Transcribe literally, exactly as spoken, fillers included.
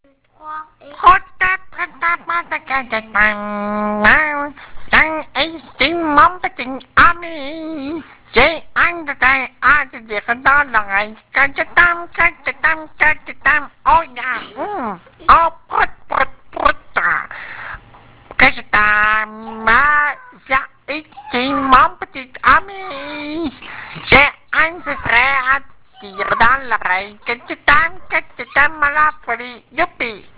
Hot tap tap tap mata kata tam now dan eighteen mom pating ami J and the day at the kadalangay kata tam kata tam kata tam oh yeah mm oh put put put kata tam ma ja eighteen mom pating ami J and the day at the kadalangay kata tam kata tam malapari yupi